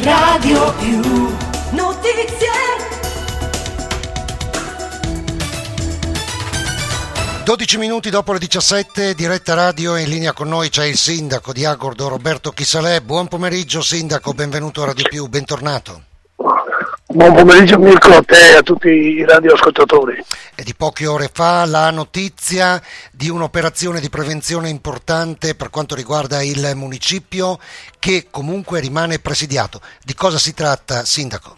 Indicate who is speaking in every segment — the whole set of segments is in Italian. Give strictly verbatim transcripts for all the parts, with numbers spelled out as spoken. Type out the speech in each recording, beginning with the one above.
Speaker 1: Radio Più Notizie.
Speaker 2: dodici minuti dopo le diciassette, diretta radio, in linea con noi c'è il sindaco di Agordo, Roberto Chisalè. Buon pomeriggio sindaco, benvenuto a Radio Più, bentornato.
Speaker 3: Buon pomeriggio Mirko, a te e a tutti i radioascoltatori.
Speaker 2: È di poche ore fa la notizia di un'operazione di prevenzione importante per quanto riguarda il municipio, che comunque rimane presidiato. Di cosa si tratta, sindaco?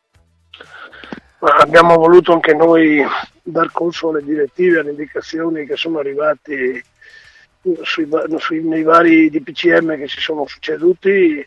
Speaker 3: Abbiamo voluto anche noi dar corso alle direttive, alle indicazioni che sono arrivate sui, sui, nei vari D P C M che si sono succeduti,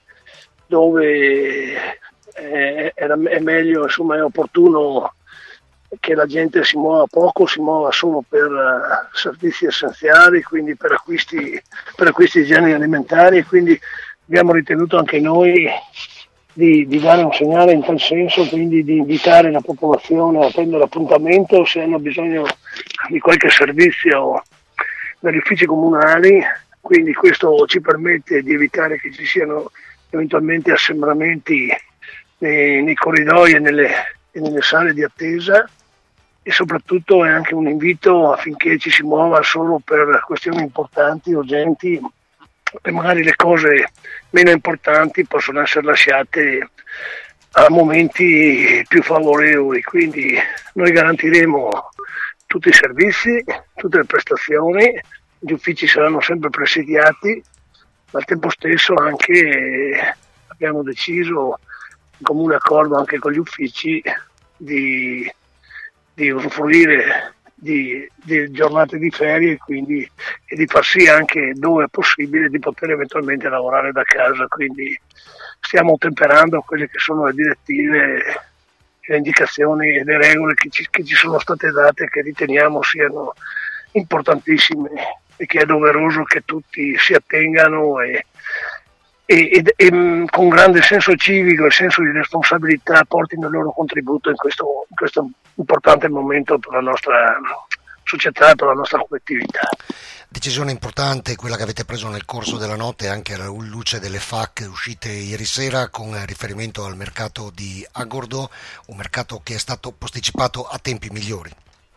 Speaker 3: dove è, è meglio, insomma è opportuno che la gente si muova poco, si muova solo per uh, servizi essenziali, quindi per acquisti, per acquisti di generi alimentari, e quindi abbiamo ritenuto anche noi Di, di dare un segnale in tal senso, quindi di invitare la popolazione a prendere appuntamento se hanno bisogno di qualche servizio dagli uffici comunali, quindi questo ci permette di evitare che ci siano eventualmente assembramenti nei, nei corridoi e nelle, e nelle sale di attesa, e soprattutto è anche un invito affinché ci si muova solo per questioni importanti, urgenti, e magari le cose meno importanti possono essere lasciate a momenti più favorevoli. Quindi noi garantiremo tutti i servizi, tutte le prestazioni, gli uffici saranno sempre presidiati, ma al tempo stesso anche abbiamo deciso, in comune accordo anche con gli uffici, di, di usufruire Di, di giornate di ferie, quindi e di far sì anche, dove è possibile, di poter eventualmente lavorare da casa. Quindi stiamo temperando quelle che sono le direttive, le indicazioni e le regole che ci, che ci sono state date, che riteniamo siano importantissime e che è doveroso che tutti si attengano e, e, e, e con grande senso civico e senso di responsabilità portino il loro contributo in questo, in questo importante momento per la nostra società e per la nostra collettività.
Speaker 2: Decisione importante quella che avete preso nel corso della notte, anche alla luce delle F A Q uscite ieri sera con riferimento al mercato di Agordo, un mercato che è stato posticipato a tempi migliori.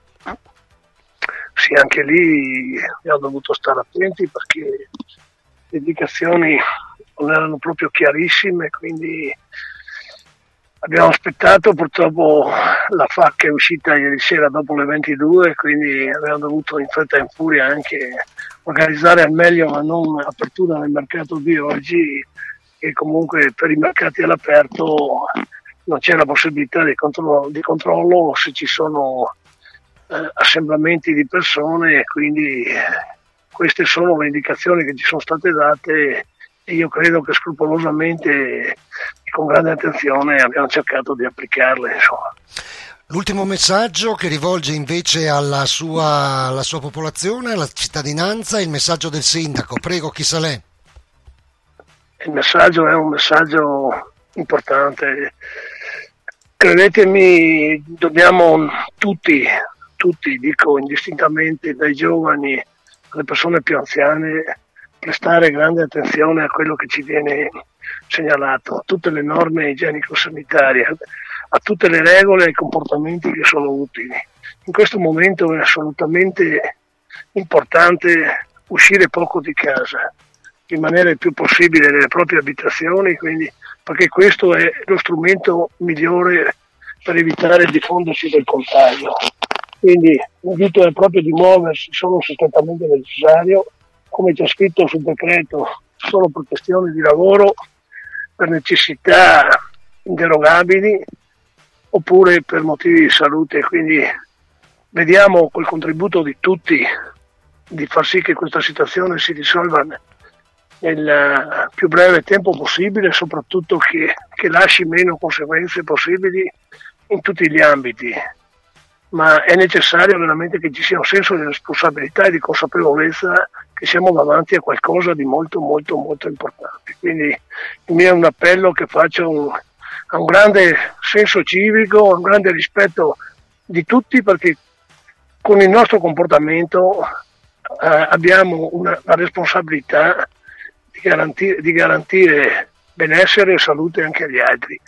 Speaker 3: Sì, anche lì abbiamo dovuto stare attenti perché le indicazioni non erano proprio chiarissime, quindi abbiamo aspettato. Purtroppo la F A Q è uscita ieri sera dopo le ventidue, quindi abbiamo dovuto in fretta e in furia anche organizzare al meglio la non apertura del mercato di oggi, e comunque per i mercati all'aperto non c'è la possibilità di controllo, di controllo se ci sono eh, assembramenti di persone, quindi queste sono le indicazioni che ci sono state date e io credo che scrupolosamente e con grande attenzione abbiamo cercato di applicarle, insomma.
Speaker 2: L'ultimo messaggio che rivolge invece alla sua, alla sua popolazione, alla cittadinanza, il messaggio del sindaco. Prego, Chisalè.
Speaker 3: Il messaggio è un messaggio importante. Credetemi, dobbiamo tutti, tutti, dico indistintamente, dai giovani alle persone più anziane, prestare grande attenzione a quello che ci viene segnalato, a tutte le norme igienico-sanitarie, a tutte le regole e ai comportamenti che sono utili. In questo momento è assolutamente importante uscire poco di casa, rimanere il più possibile nelle proprie abitazioni, quindi, perché questo è lo strumento migliore per evitare il diffondersi del contagio. Quindi l'invito è proprio di muoversi solo se strettamente necessario, come c'è scritto sul decreto, solo per questioni di lavoro, per necessità inderogabili oppure per motivi di salute. Quindi vediamo col contributo di tutti di far sì che questa situazione si risolva nel più breve tempo possibile e soprattutto che, che lasci meno conseguenze possibili in tutti gli ambiti. Ma è necessario veramente che ci sia un senso di responsabilità e di consapevolezza che siamo davanti a qualcosa di molto molto molto importante. Quindi il mio è un appello che faccio un, a un grande senso civico, a un grande rispetto di tutti, perché con il nostro comportamento eh, abbiamo una, la responsabilità di garantire, di garantire benessere e salute anche agli altri.